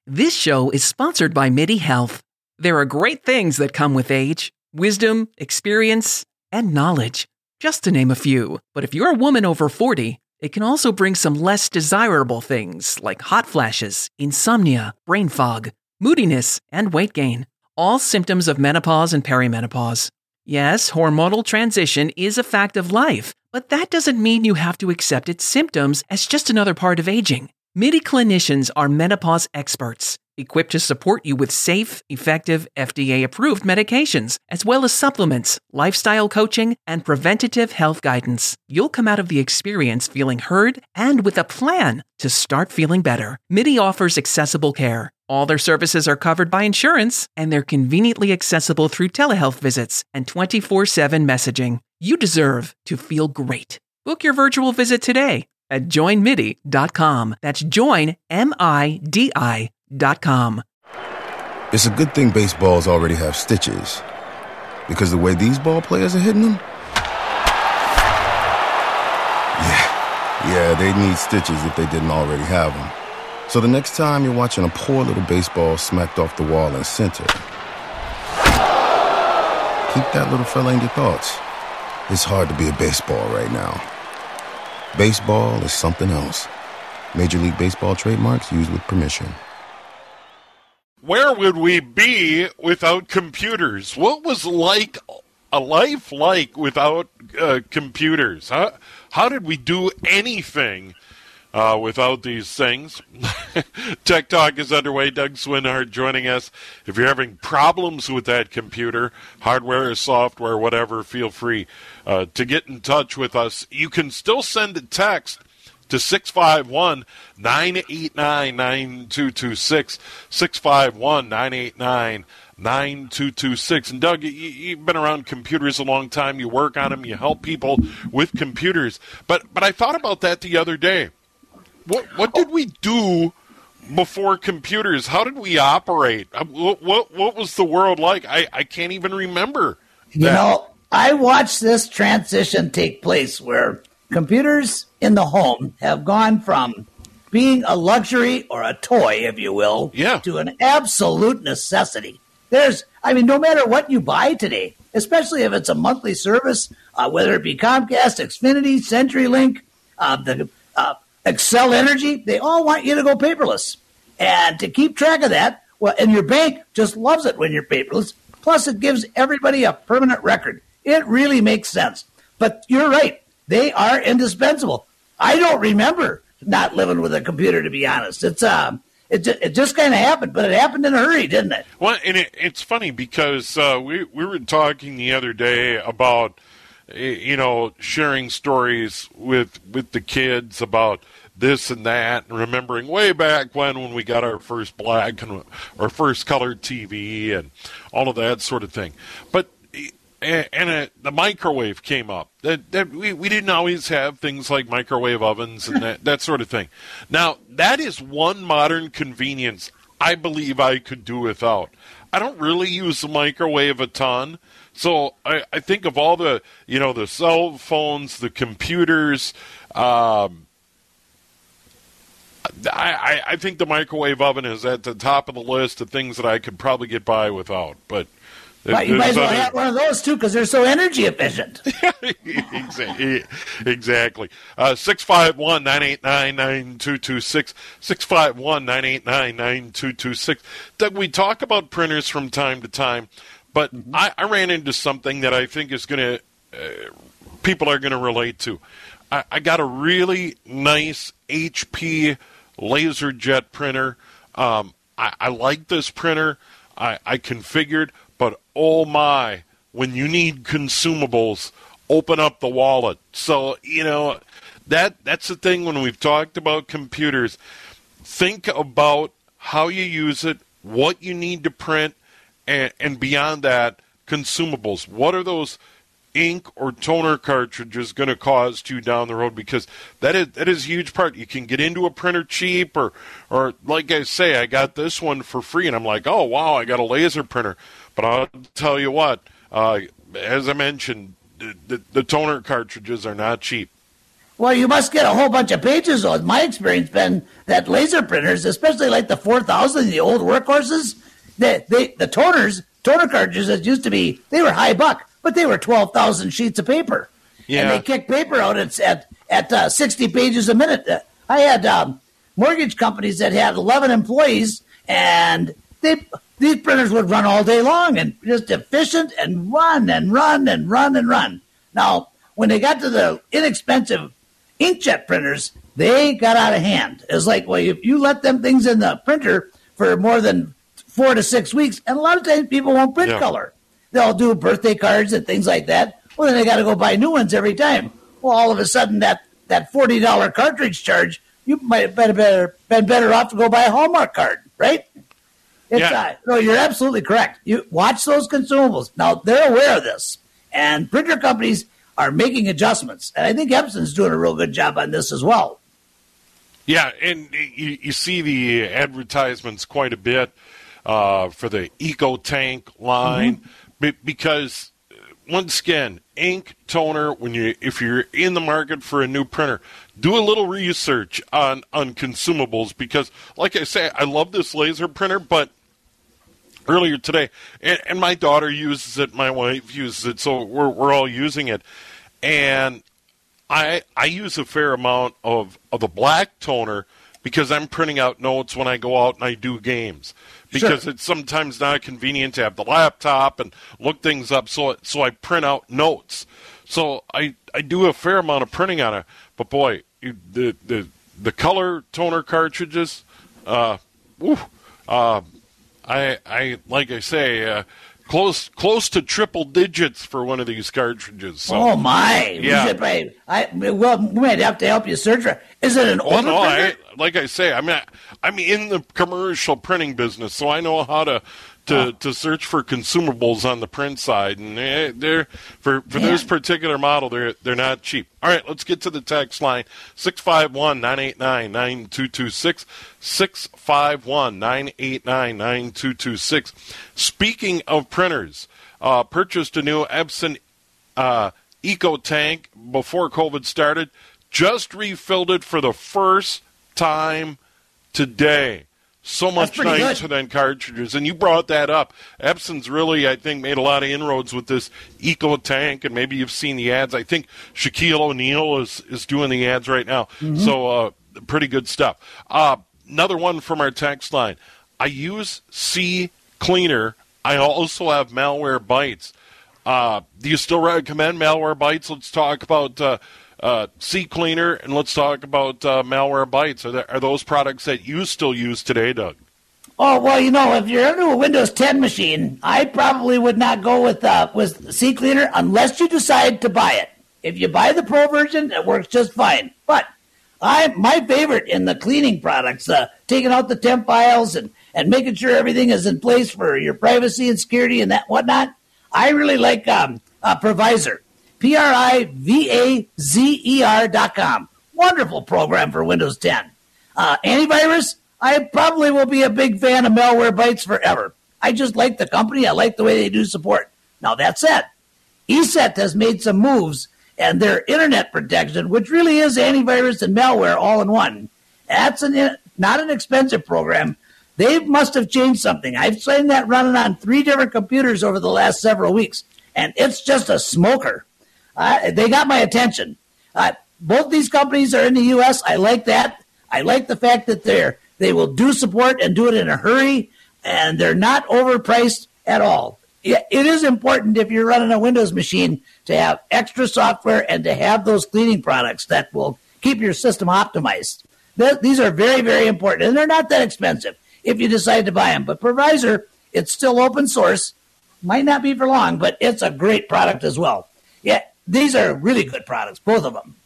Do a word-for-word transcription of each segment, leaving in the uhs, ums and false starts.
This show is sponsored by MIDI Health. There are great things that come with age: wisdom, experience, and knowledge, just to name a few. But if you're a woman over forty, it can also bring some less desirable things like hot flashes, insomnia, brain fog, moodiness, and weight gain. All symptoms of menopause and perimenopause. Yes, hormonal transition is a fact of life, but that doesn't mean you have to accept its symptoms as just another part of aging. MIDI clinicians are menopause experts, equipped to support you with safe, effective, F D A-approved medications, as well as supplements, lifestyle coaching, and preventative health guidance. You'll come out of the experience feeling heard and with a plan to start feeling better. MIDI offers accessible care. All their services are covered by insurance, and they're conveniently accessible through telehealth visits and twenty-four seven messaging. You deserve to feel great. Book your virtual visit today at join midi dot com. That's join, M I D I dot com. It's a good thing baseballs already have stitches, because the way these ball players are hitting them, yeah, yeah, they need stitches if they didn't already have them. So the next time you're watching a poor little baseball smacked off the wall in center, keep that little fella in your thoughts. It's hard to be a baseball right now. Baseball is something else. Major League Baseball trademarks used with permission. Where would we be without computers? What was like a life like without uh, computers? How, how did we do anything uh, without these things? Tech Talk is underway. Doug Swinhart joining us. If you're having problems with that computer, hardware or software, whatever, feel free uh, to get in touch with us. You can still send a text to six five one, nine eight nine, nine two two six, six five one, nine eight nine, nine two two six. And Doug, you, you've been around computers a long time. You work on them. You help people with computers. But but I thought about that the other day. What what did we do before computers? How did we operate? What what, what was the world like? I, I can't even remember that. You know, I watched this transition take place where computers in the home have gone from being a luxury or a toy, if you will, yeah. to an absolute necessity. There's, I mean, no matter what you buy today, especially if it's a monthly service, uh, whether it be Comcast, Xfinity, CenturyLink, uh, the uh, Excel Energy, they all want you to go paperless. And to keep track of that, well, and your bank just loves it when you're paperless. Plus, it gives everybody a permanent record. It really makes sense. But you're right. They are indispensable. I don't remember not living with a computer, to be honest. It's um, it, it just kind of happened, but it happened in a hurry, didn't it? Well, and it, it's funny because uh, we, we were talking the other day about, you know, sharing stories with, with the kids about this and that, and remembering way back when when we got our first black and our first colored T V and all of that sort of thing. But and, and uh, the microwave came up. That, that we, we didn't always have things like microwave ovens and that, that sort of thing. Now, that is one modern convenience I believe I could do without. I don't really use the microwave a ton. So I, I think of all the, you know, the cell phones, the computers, um, I, I think the microwave oven is at the top of the list of things that I could probably get by without. But right, you might as well have one of those, too, because they're so energy efficient. Exactly. Uh, six five one, nine eight nine, nine two two six, six five one, nine eight nine, nine two two six. Doug, we talk about printers from time to time, but mm-hmm. I, I ran into something that I think is going to, uh, people are going to relate to. I, I got a really nice H P LaserJet printer. Um, I, I like this printer. I, I configured, but oh my, when you need consumables, open up the wallet. So, you know, that that's the thing when we've talked about computers. Think about how you use it, what you need to print, and, and beyond that, consumables. What are those ink or toner cartridges going to cost you down the road? Because that is that is a huge part. You can get into a printer cheap, or or like I say, I got this one for free, and I'm like, oh wow, I got a laser printer. But I'll tell you what, uh, as I mentioned, the, the, the toner cartridges are not cheap. Well, you must get a whole bunch of pages, though. My experience been that laser printers, especially like the four thousand, the old workhorses, they, they, the toners, toner cartridges that used to be, they were high buck, but they were twelve thousand sheets of paper. Yeah. And they kicked paper out at, at, at uh, sixty pages a minute. Uh, I had um, mortgage companies that had eleven employees, and they these printers would run all day long and just efficient and run and run and run and run. Now, when they got to the inexpensive inkjet printers, they got out of hand. It's like, well, if you let them things in the printer for more than four to six weeks, and a lot of times people won't print yeah. color. They'll do birthday cards and things like that. Well, then they got to go buy new ones every time. Well, all of a sudden, that, that forty dollars cartridge charge, you might have been better, been better off to go buy a Hallmark card, right? It's, yeah. uh, no, you're absolutely correct. You watch those consumables. Now, they're aware of this, and printer companies are making adjustments. And I think Epson's doing a real good job on this as well. Yeah, and you, you see the advertisements quite a bit uh, for the EcoTank line, mm-hmm. because, once again, ink, toner, when you if you're in the market for a new printer, do a little research on, on consumables, because, like I say, I love this laser printer, but earlier today, and, and my daughter uses it, my wife uses it, so we're we're all using it. And I I use a fair amount of, of the black toner because I'm printing out notes when I go out and I do games. Because sure. it's sometimes not convenient to have the laptop and look things up, so so I print out notes. So I, I do a fair amount of printing on it. But boy, the the the color toner cartridges, uh, woo, uh, I I like I say. Uh, Close, close to triple digits for one of these cartridges. So, oh my! Yeah. We should, I, I, well, we might have to help you search for. Is it an older well, no, printer? I, like I say, I mean, I, I'm in the commercial printing business, so I know how to to, oh. to search for consumables on the print side, and they, they're for for this particular model, they're they're not cheap. All right, let's get to the text line six five one, nine eight nine, nine two two six. six five one, nine eight nine, nine two two six. Speaking of printers, uh, purchased a new Epson uh, EcoTank before COVID started. Just refilled it for the first time today. So much nitrogen cartridges, and you brought that up. Epson's really, I think, made a lot of inroads with this EcoTank, and maybe you've seen the ads. I think Shaquille O'Neal is, is doing the ads right now. Mm-hmm. So uh, pretty good stuff. Uh, another one from our text line. I use C Cleaner. I also have Malwarebytes. Uh, do you still recommend Malwarebytes? Let's talk about uh, uh, C Cleaner, and let's talk about uh, Malwarebytes. Are, there, are those products that you still use today, Doug? Oh, well, you know, if you're into a Windows ten machine, I probably would not go with uh, with C Cleaner unless you decide to buy it. If you buy the Pro version, it works just fine. But I my favorite in the cleaning products, uh, taking out the temp files and, and making sure everything is in place for your privacy and security and that whatnot, I really like um, uh, Privazer. P R I V A Z E R dot com. Wonderful program for Windows ten. Uh, antivirus, I probably will be a big fan of Malwarebytes forever. I just like the company. I like the way they do support. Now, that said, E S E T has made some moves, and their internet protection, which really is antivirus and malware all in one, that's an, not an expensive program. They must have changed something. I've seen that running on three different computers over the last several weeks, and it's just a smoker. Uh, they got my attention. Uh, both these companies are in the U S. I like that. I like the fact that they're they will do support and do it in a hurry, and they're not overpriced at all. It, it is important if you're running a Windows machine to have extra software and to have those cleaning products that will keep your system optimized. Th- these are very, very important, and they're not that expensive if you decide to buy them. But Privazer, it's still open source. Might not be for long, but it's a great product as well. Yeah, these are really good products, both of them.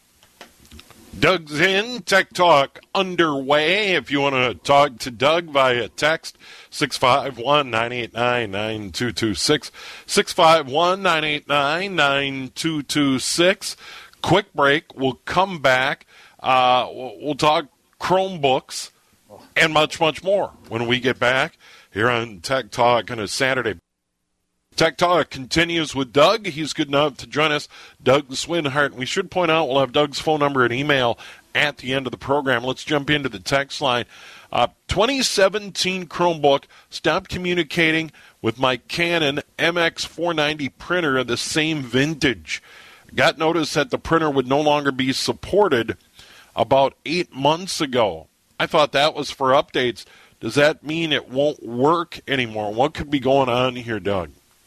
Doug's in. Tech Talk underway. If you want to talk to Doug via text, six five one, nine eight nine, nine two two six, six five one, nine eight nine, nine two two six. Quick break. We'll come back. Uh, we'll, we'll talk Chromebooks and much, much more when we get back here on Tech Talk on a Saturday. Tech Talk continues with Doug. He's good enough to join us. Doug Swinhart. We should point out we'll have Doug's phone number and email at the end of the program. Let's jump into the text line. Uh, twenty seventeen Chromebook stopped communicating with my Canon M X four ninety printer of the same vintage. Got notice that the printer would no longer be supported about eight months ago. I thought that was for updates. Does that mean it won't work anymore? What could be going on here, Doug?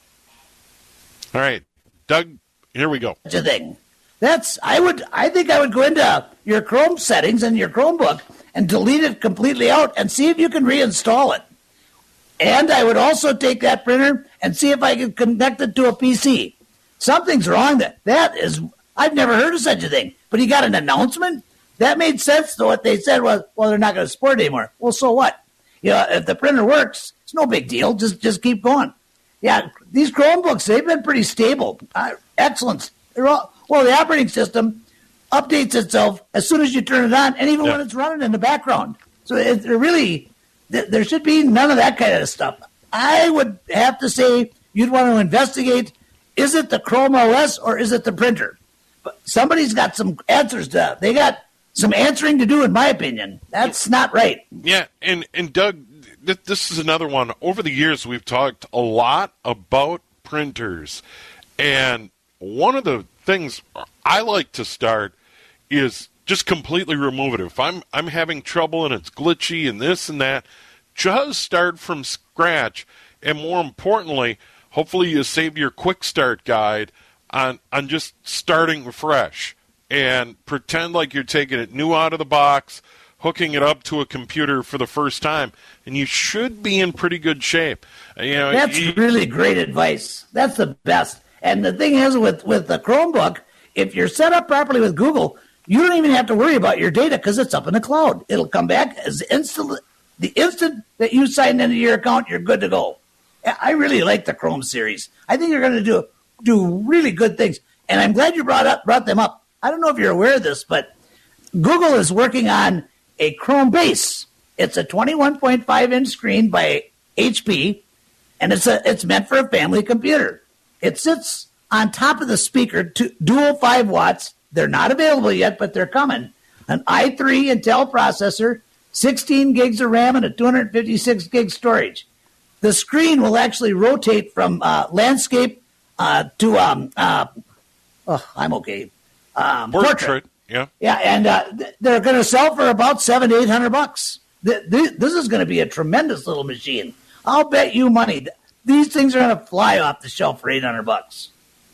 All right, Doug, here we go. Such a thing. That's I would I think I would go into your Chrome settings and your Chromebook and delete it completely out and see if you can reinstall it. And I would also take that printer and see if I could connect it to a P C. Something's wrong there. That is, I've never heard of such a thing. But he got an announcement? That made sense to what they said was, well, they're not going to support it anymore. Well, so what? You know, if the printer works, it's no big deal. Just just keep going. Yeah, these Chromebooks, they've been pretty stable. Uh, excellent. They're all, well, the operating system updates itself as soon as you turn it on, and even yeah. when it's running in the background. So it, it really, th- there should be none of that kind of stuff. I would have to say you'd want to investigate, is it the Chrome O S or is it the printer? But somebody's got some answers to, they got some answering to do, in my opinion. That's not right. Yeah, and, and Doug, th- this is another one. Over the years, we've talked a lot about printers. And one of the things I like to start is just completely remove it. If I'm I'm having trouble and it's glitchy and this and that, just start from scratch. And more importantly, hopefully you save your quick start guide on, on just starting fresh. And pretend like you're taking it new out of the box, hooking it up to a computer for the first time, and you should be in pretty good shape. You know, that's you, really great advice. That's the best. And the thing is, with, with the Chromebook, if you're set up properly with Google, you don't even have to worry about your data because it's up in the cloud. It'll come back as instant. The instant that you sign into your account, you're good to go. I really like the Chrome series. I think you're going to do do really good things. And I'm glad you brought up brought them up. I don't know if you're aware of this, but Google is working on a Chrome base. It's a twenty-one point five inch screen by H P, and it's a it's meant for a family computer. It sits on top of the speaker, to, dual five watts. They're not available yet, but they're coming. An i three Intel processor, sixteen gigs of RAM, and a two hundred fifty-six gig storage. The screen will actually rotate from uh, landscape uh, to um, uh, oh, I'm okay. Um, portrait. portrait. Yeah. Yeah, and uh, th- they're going to sell for about seven, eight hundred bucks. Th- th- this is going to be a tremendous little machine. I'll bet you money. These things are going to fly off the shelf for eight hundred bucks.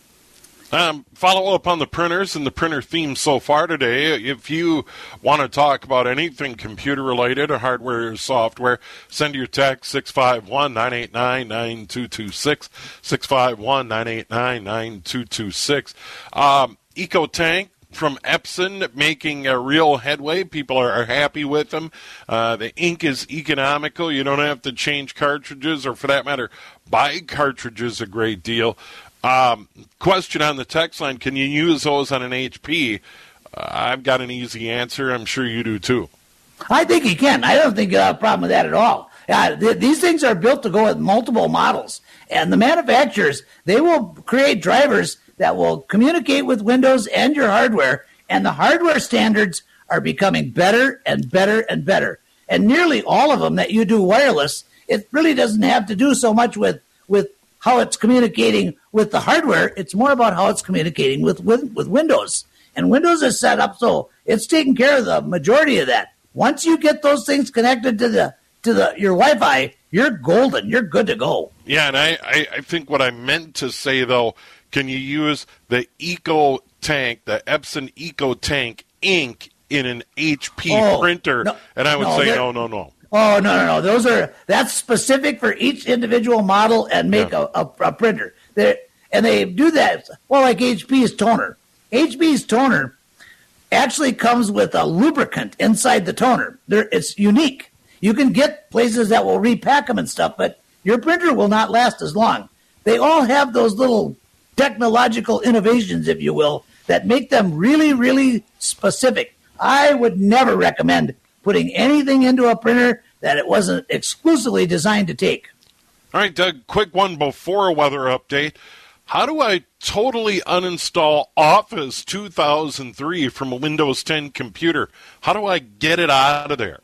Um, follow up on the printers and the printer theme so far today. If you want to talk about anything computer related or hardware or software, send your text six five one, nine eight nine, nine two two six, six five one, nine eight nine, nine two two six. Um, EcoTank from Epson making a real headway. People are, are happy with them. Uh, the ink is economical. You don't have to change cartridges or, for that matter, buy cartridges a great deal. Um, question on the text line, can you use those on an H P? Uh, I've got an easy answer. I'm sure you do too. I think you can. I don't think you have a problem with that at all. Uh, th- these things are built to go with multiple models. And the manufacturers, they will create drivers that will communicate with Windows and your hardware. And the hardware standards are becoming better and better and better. And nearly all of them that you do wireless, it really doesn't have to do so much with, with how it's communicating with the hardware. It's more about how it's communicating with, with, with Windows. And Windows is set up so it's taking care of the majority of that. Once you get those things connected to the to the your Wi-Fi, you're golden. You're good to go. Yeah, and I, I, I think what I meant to say, though, can you use the EcoTank, the Epson EcoTank ink in an H P oh, printer? No, and I would no, say no, no, no. Oh, no, no, no. Those are, that's specific for each individual model and make yeah. a, a, a printer. They're, and they do that, well, like H P's toner. H P's toner actually comes with a lubricant inside the toner. They're, it's unique. You can get places that will repack them and stuff, but your printer will not last as long. They all have those little technological innovations, if you will, that make them really, really specific. I would never recommend putting anything into a printer that it wasn't exclusively designed to take. All right, Doug, quick one before a weather update. How do I totally uninstall Office two thousand three from a Windows ten computer? How do I get it out of there?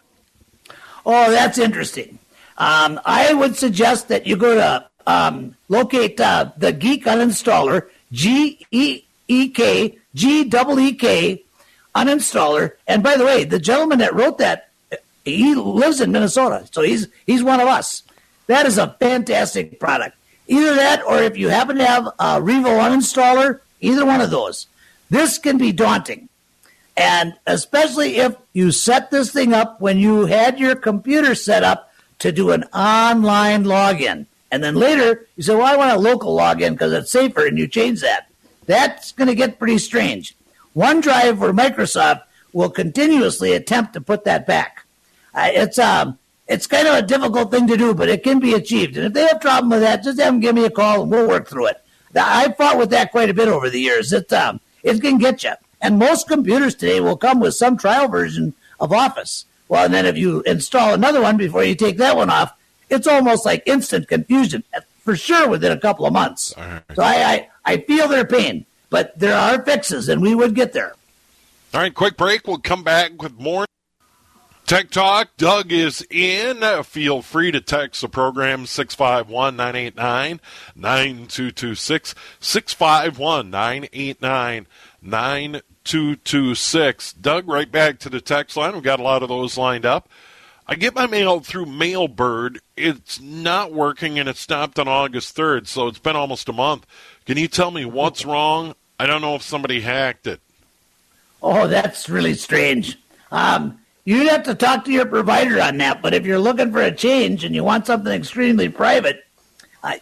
Oh, that's interesting. Um, I would suggest that you go to um, locate uh, the Geek Uninstaller, G E E K, G E E K Uninstaller. And by the way, the gentleman that wrote that, he lives in Minnesota, so he's he's one of us. That is a fantastic product. Either that, or if you happen to have a Revo Uninstaller, either one of those. This can be daunting. And especially if you set this thing up when you had your computer set up to do an online login. And then later, you say, well, I want a local login because it's safer, and you change that. That's going to get pretty strange. OneDrive or Microsoft will continuously attempt to put that back. Uh, it's um, it's kind of a difficult thing to do, but it can be achieved. And if they have a problem with that, just have them give me a call, and we'll work through it. I've fought with that quite a bit over the years. It, um, it can get you. And most computers today will come with some trial version of Office. Well, and then if you install another one before you take that one off, it's almost like instant confusion, for sure, within a couple of months. Right. So I, I, I feel their pain, but there are fixes, and we would get there. All right, quick break. We'll come back with more Tech Talk. Doug is in. Uh, feel free to text the program, six five one, nine eight nine, nine two two six, six five one, nine eight nine, nine two two six. Doug, right back to the text line. We've got a lot of those lined up. I get my mail through Mailbird. It's not working, and it stopped on August third, so it's been almost a month. Can you tell me what's wrong? I don't know if somebody hacked it. Oh, that's really strange. Um, you'd have to talk to your provider on that, but if you're looking for a change and you want something extremely private, I,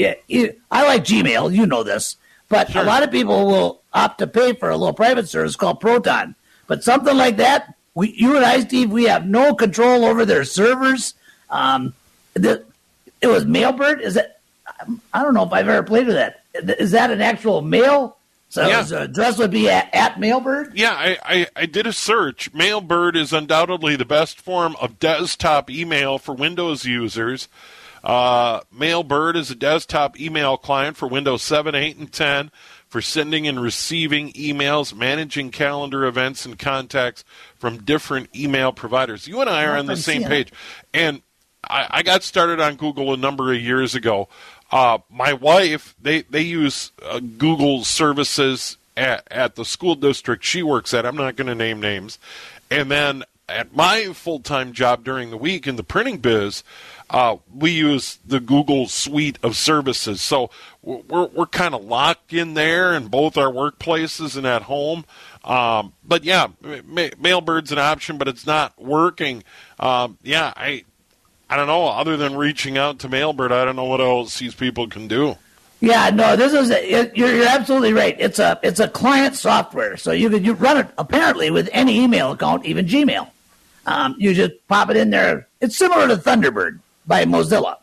I like Gmail, you know this, but sure. A lot of people will opt to pay for a little private service called Proton. But something like that, we, you and I, Steve, we have no control over their servers. Um, the, it was Mailbird. Is it? I don't know if I've ever played with that. Is that an actual mail? So yeah. His address would be at, at Mailbird? Yeah, I, I, I did a search. Mailbird is undoubtedly the best form of desktop email for Windows users. Uh, Mailbird is a desktop email client for Windows seven, eight, and ten for sending and receiving emails, managing calendar events and contacts from different email providers. You and I are on the same page. And I, I got started on Google a number of years ago. Uh, my wife, they, they use uh, Google services at, at the school district she works at. I'm not going to name names. And then at my full-time job during the week in the printing biz, uh, we use the Google suite of services. So we're we're kind of locked in there in both our workplaces and at home. Um, but yeah, ma- Mailbird's an option, but it's not working. Um, yeah, I I don't know. Other than reaching out to Mailbird, I don't know what else these people can do. Yeah, no, this is a, you're you're absolutely right. It's a it's a client software, so you can you run it apparently with any email account, even Gmail. Um, you just pop it in there. It's similar to Thunderbird by Mozilla.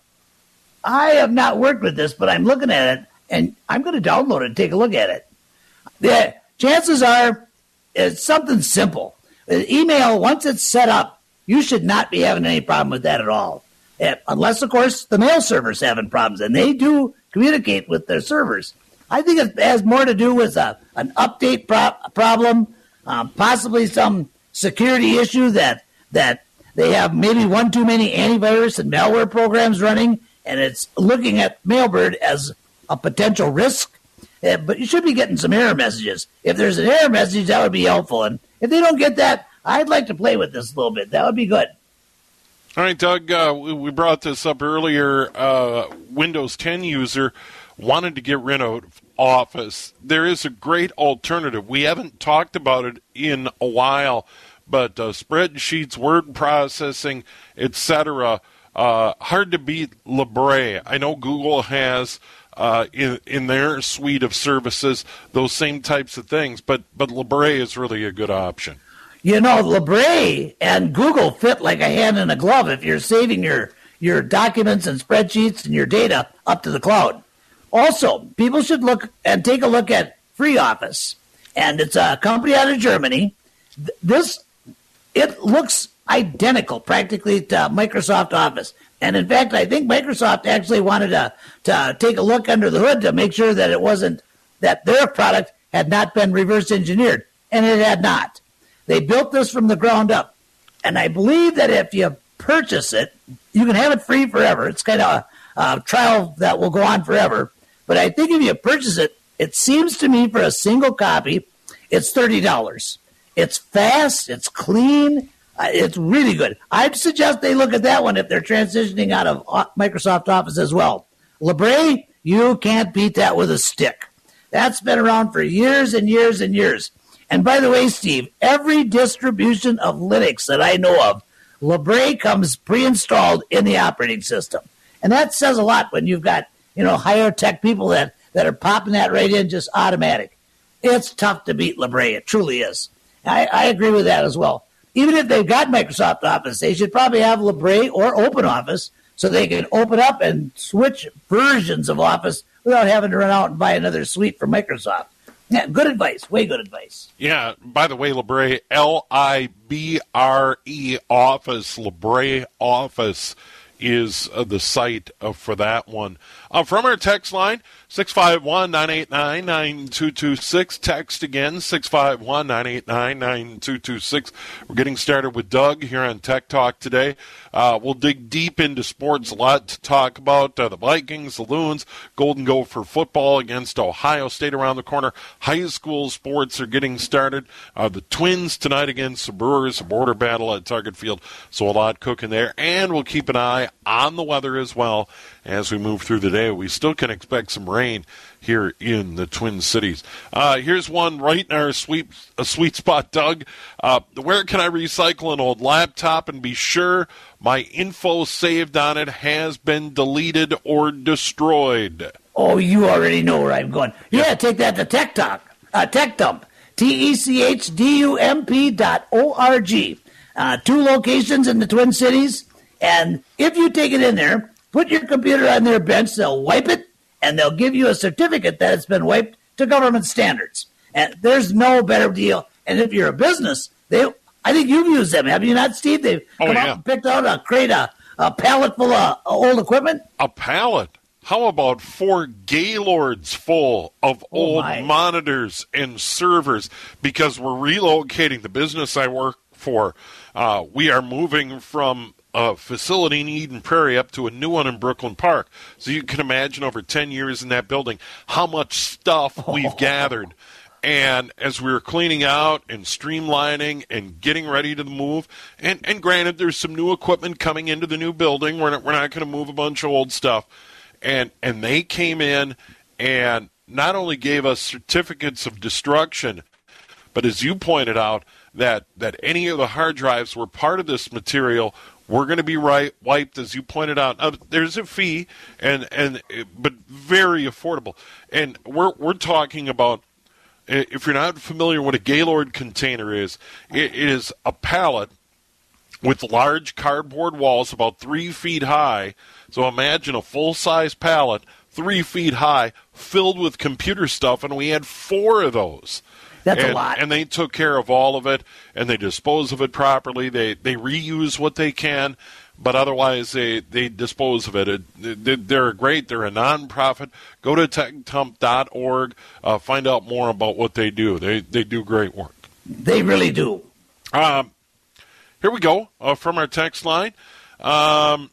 I have not worked with this, but I'm looking at it, and I'm going to download it and take a look at it. The chances are it's something simple. The email, once it's set up, you should not be having any problem with that at all. Uh, unless, of course, the mail server's having problems, and they do communicate with their servers. I think it has more to do with a, an update pro- problem, um, possibly some security issue that that they have maybe one too many antivirus and malware programs running, and it's looking at Mailbird as a potential risk. Uh, but you should be getting some error messages. If there's an error message, that would be helpful. And if they don't get that, I'd like to play with this a little bit. That would be good. All right, Doug, uh, we brought this up earlier. Uh, Windows ten user wanted to get rid of Office. There is a great alternative. We haven't talked about it in a while, but uh, spreadsheets, word processing, et cetera, uh, hard to beat Libre. I know Google has uh, in in their suite of services those same types of things, but but Libre is really a good option. You know, Libre and Google fit like a hand in a glove if you're saving your, your documents and spreadsheets and your data up to the cloud. Also, people should look and take a look at FreeOffice. And it's a company out of Germany. This, it looks identical practically to Microsoft Office. And in fact, I think Microsoft actually wanted to, to take a look under the hood to make sure that it wasn't, that their product had not been reverse engineered. And it had not. They built this from the ground up. And I believe that if you purchase it, you can have it free forever. It's kind of a, a trial that will go on forever. But I think if you purchase it, it seems to me for a single copy, it's thirty dollars. It's fast. It's clean. Uh, it's really good. I'd suggest they look at that one if they're transitioning out of Microsoft Office as well. Libre, you can't beat that with a stick. That's been around for years and years and years. And by the way, Steve, every distribution of Linux that I know of, Libre comes pre-installed in the operating system. And that says a lot when you've got, you know, higher tech people that, that are popping that right in just automatic. It's tough to beat Libre. It truly is. I, I agree with that as well. Even if they've got Microsoft Office, they should probably have Libre or OpenOffice so they can open up and switch versions of Office without having to run out and buy another suite from Microsoft. Yeah, good advice. Way good advice. Yeah, by the way, Libre, L I B R E Office, Libre Office is uh, the site uh, for that one. Uh, from our text line, six five one, nine eight nine, nine two two six. Text again, six five one, nine eight nine, nine two two six. We're getting started with Doug here on Tech Talk today. Uh, we'll dig deep into sports, a lot to talk about. Uh, the Vikings, the Loons, Golden Gopher football against Ohio State around the corner. High school sports are getting started. Uh, the Twins tonight against the Brewers, a border battle at Target Field. So a lot cooking there. And we'll keep an eye on the weather as well as we move through the day. We still can expect some rain here in the Twin Cities. Uh, here's one right in our sweet, uh, sweet spot, Doug. Uh, where can I recycle an old laptop and be sure my info saved on it has been deleted or destroyed? Oh, you already know where I'm going. Yeah, yeah. Take that to Tech Talk, uh, Tech Dump, T E C H D U M P dot O R G. Uh, two locations in the Twin Cities. And if you take it in there, put your computer on their bench, they'll wipe it, and they'll give you a certificate that it's been wiped to government standards. And there's no better deal. And if you're a business, they I think you've used them, have you not, Steve? They've oh, come yeah. out and picked out a crate, a, a pallet full of old equipment. A pallet? How about four Gaylords full of oh, old my. monitors and servers? Because we're relocating the business I work for. Uh, we are moving from a facility in Eden Prairie up to a new one in Brooklyn Park. So you can imagine over ten years in that building how much stuff we've oh. gathered. And as we were cleaning out and streamlining and getting ready to move, and, and granted, there's some new equipment coming into the new building. We're not, we're not going to move a bunch of old stuff. And and they came in and not only gave us certificates of destruction, but as you pointed out, that, that any of the hard drives were part of this material. We're going to be right, wiped, as you pointed out. Uh, there's a fee, and and but very affordable. And we're we're talking about, if you're not familiar what a Gaylord container is, it is a pallet with large cardboard walls about three feet high. So imagine a full-size pallet, three feet high, filled with computer stuff, and we had four of those. That's and, a lot. And they took care of all of it, and they dispose of it properly. They they reuse what they can, but otherwise they, they dispose of it. it. They're great. They're a nonprofit. Go to tech dump dot org. Uh, find out more about what they do. They they do great work. They really do. Um, here we go uh, from our text line. Um,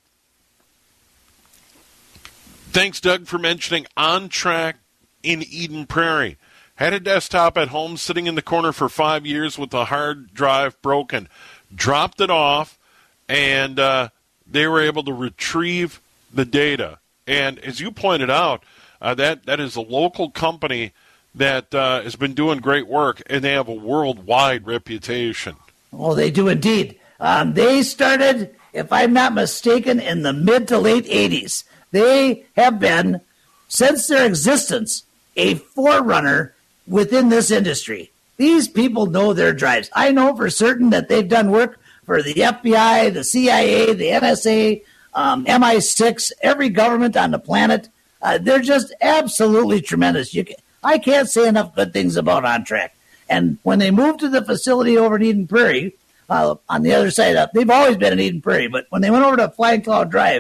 thanks, Doug, for mentioning OnTrack in Eden Prairie. Had a desktop at home sitting in the corner for five years with the hard drive broken. Dropped it off, and uh, they were able to retrieve the data. And as you pointed out, uh, that, that is a local company that uh, has been doing great work, and they have a worldwide reputation. Oh, they do indeed. Um, they started, if I'm not mistaken, in the mid to late eighties. They have been, since their existence, a forerunner within this industry. These people know their drives. I know for certain that they've done work for the F B I, the C I A, the N S A, um, M I six, every government on the planet. Uh, they're just absolutely tremendous. You can, I can't say enough good things about OnTrack. And when they moved to the facility over in Eden Prairie, uh, on the other side, uh, they've always been in Eden Prairie, but when they went over to Flying Cloud Drive,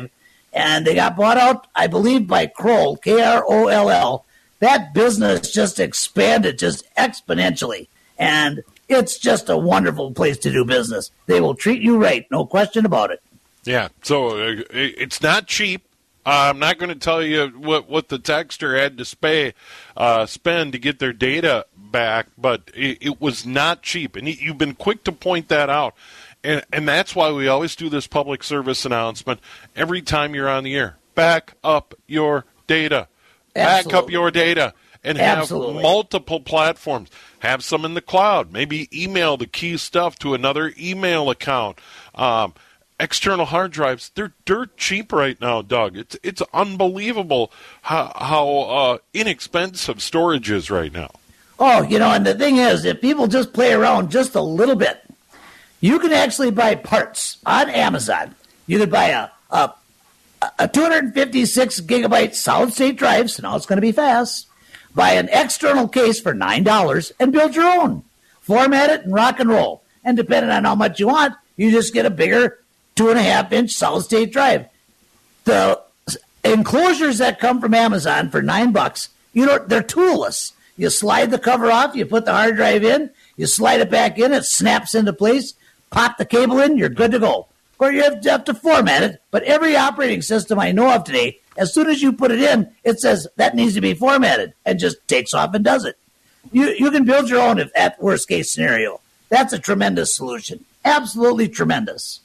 and they got bought out, I believe, by Kroll, K R O L L. That business just expanded just exponentially, and it's just a wonderful place to do business. They will treat you right, no question about it. Yeah, so uh, it's not cheap. Uh, I'm not going to tell you what, what the texter had to pay, uh, spend to get their data back, but it, it was not cheap, and you've been quick to point that out. And, and that's why we always do this public service announcement every time you're on the air. Back up your data. Absolutely. Back up your data and have Absolutely. multiple platforms. Have some in the cloud. Maybe email the key stuff to another email account. Um, external hard drives, they're dirt cheap right now, Doug. It's it's unbelievable how, how uh, inexpensive storage is right now. Oh, you know, and the thing is, if people just play around just a little bit, you can actually buy parts on Amazon. You could buy a a, a two hundred fifty-six gigabyte solid state drive, so now it's going to be fast. Buy an external case for nine dollars and build your own. Format it and rock and roll. And depending on how much you want, you just get a bigger two and a half inch solid state drive. The enclosures that come from Amazon for nine bucks, you know, they're toolless. You slide the cover off, you put the hard drive in, you slide it back in, it snaps into place, pop the cable in, you're good to go. Or you have to, have to format it, but every operating system I know of today, as soon as you put it in, it says that needs to be formatted and just takes off and does it. You you can build your own if at worst case scenario. That's a tremendous solution. Absolutely tremendous.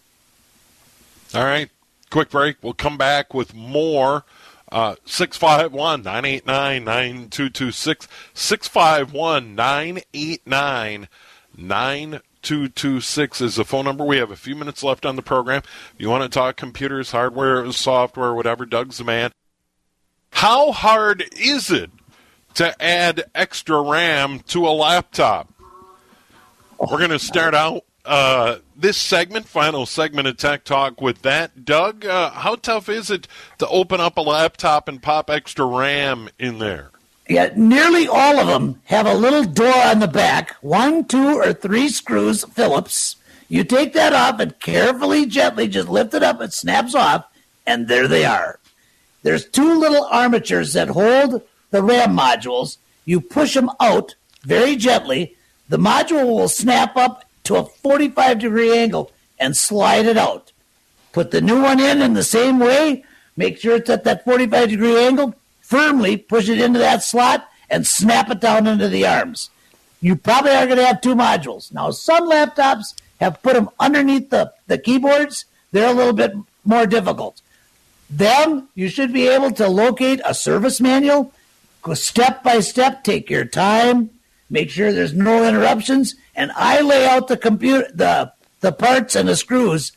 All right, quick break. We'll come back with more. Uh, six five one, nine eight nine, nine two two six, six five one, nine eight nine, nine two two six is the phone number. We have a few minutes left on the program. If you want to talk computers, hardware, software, whatever, Doug's the man. How hard is it to add extra RAM to a laptop? We're going to start out uh, this segment, final segment of Tech Talk with that. Doug, uh, how tough is it to open up a laptop and pop extra RAM in there? Yeah, nearly all of them have a little door on the back, one, two, or three screws, Phillips. You take that off and carefully, gently just lift it up, it snaps off, and there they are. There's two little armatures that hold the RAM modules. You push them out very gently. The module will snap up to a forty-five degree angle and slide it out. Put the new one in in the same way. Make sure it's at that forty-five degree angle. Firmly push it into that slot and snap it down into the arms. You probably are going to have two modules. Now, some laptops have put them underneath the, the keyboards. They're a little bit more difficult. Them, you should be able to locate a service manual. Go step by step, take your time, make sure there's no interruptions, and I lay out the computer, the, the parts and the screws,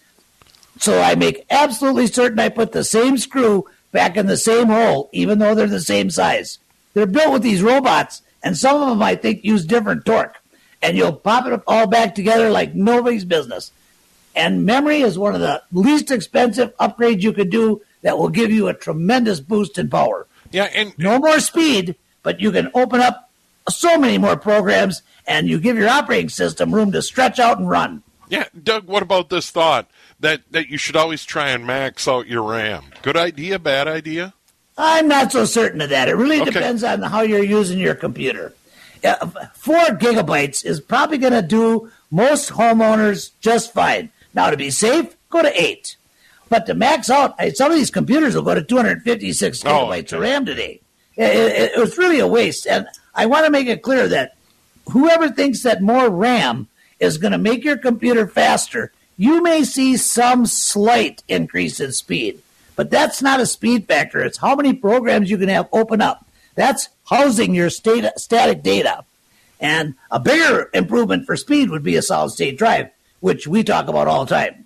so I make absolutely certain I put the same screw back in the same hole, even though they're the same size. They're built with these robots, and some of them, I think, use different torque. And you'll pop it all back together like nobody's business. And memory is one of the least expensive upgrades you could do that will give you a tremendous boost in power. Yeah, and no more speed, but you can open up so many more programs, and you give your operating system room to stretch out and run. Yeah, Doug, what about this thought that, that you should always try and max out your RAM? Good idea, bad idea? I'm not so certain of that. It really Okay. depends on how you're using your computer. Uh, four gigabytes is probably going to do most homeowners just fine. Now, to be safe, go to eight. But to max out, some of these computers will go to two hundred fifty-six Oh, gigabytes okay. of RAM today. It, it, it was really a waste. And I want to make it clear that whoever thinks that more RAM is going to make your computer faster, you may see some slight increase in speed. But that's not a speed factor. It's how many programs you can have open up. That's housing your state, static data. And a bigger improvement for speed would be a solid-state drive, which we talk about all the time.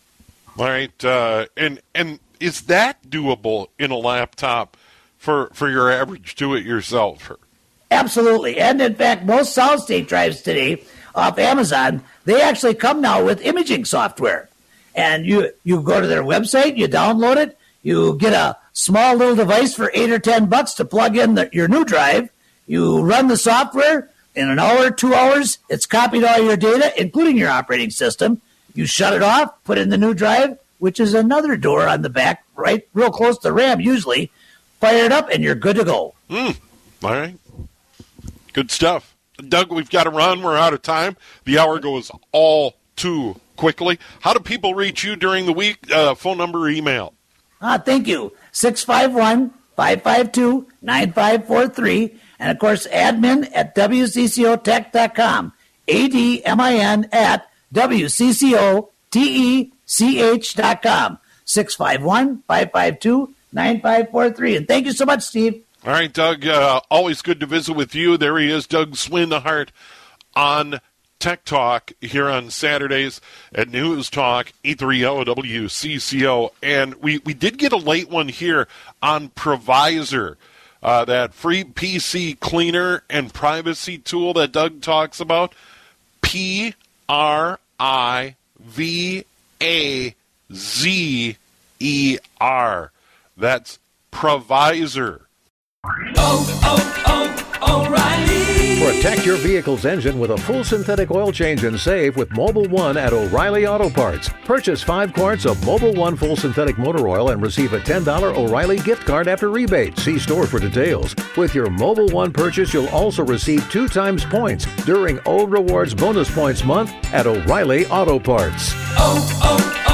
All right, uh, and and is that doable in a laptop for for your average do-it-yourselfer? Absolutely. And, in fact, most solid-state drives today off Amazon, they actually come now with imaging software. And you, you go to their website, you download it, you get a small little device for eight or ten bucks to plug in the, your new drive. You run the software. In an hour, two hours, it's copied all your data, including your operating system. You shut it off, put in the new drive, which is another door on the back right real close to RAM usually. Fire it up, and you're good to go. Mm. All right. Good stuff. Doug, we've got to run. We're out of time. The hour goes all too quickly. How do people reach you during the week? Uh, phone number or email? Ah, thank you. six five one, five five two, nine five four three. And, of course, admin at W C C O tech dot com. A D M I N at W C C O T E C H dot com. six five one, five five two, nine five four three. And thank you so much, Steve. All right, Doug, uh, always good to visit with you. There he is, Doug Swinhart on Tech Talk here on Saturdays at News Talk, E three O W C C O. And we, we did get a late one here on Provisor, uh, that free P C cleaner and privacy tool that Doug talks about. P R I V A Z E R. That's Provisor. Oh, oh, oh, O'Reilly. Protect your vehicle's engine with a full synthetic oil change and save with Mobil one at O'Reilly Auto Parts. Purchase five quarts of Mobil one full synthetic motor oil and receive a ten dollars O'Reilly gift card after rebate. See store for details. With your Mobil one purchase, you'll also receive two times points during O Rewards Bonus Points Month at O'Reilly Auto Parts. Oh,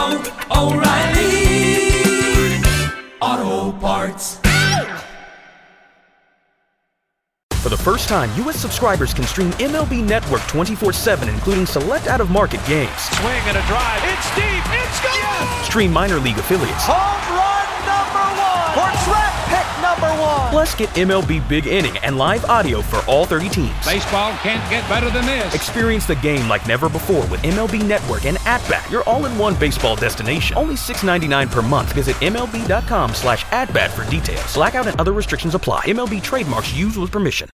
oh, oh, O'Reilly Auto Parts. For the first time, U S subscribers can stream M L B Network twenty-four seven, including select out-of-market games. Swing and a drive. It's deep. It's gone. Yes! Stream minor league affiliates. Home run number one. Or track pick number one. Plus, get M L B Big Inning and live audio for all thirty teams. Baseball can't get better than this. Experience the game like never before with M L B Network and At-Bat, your all-in-one baseball destination. Only six dollars and ninety-nine cents per month. Visit M L B dot com slash at bat for details. Blackout and other restrictions apply. M L B trademarks used with permission.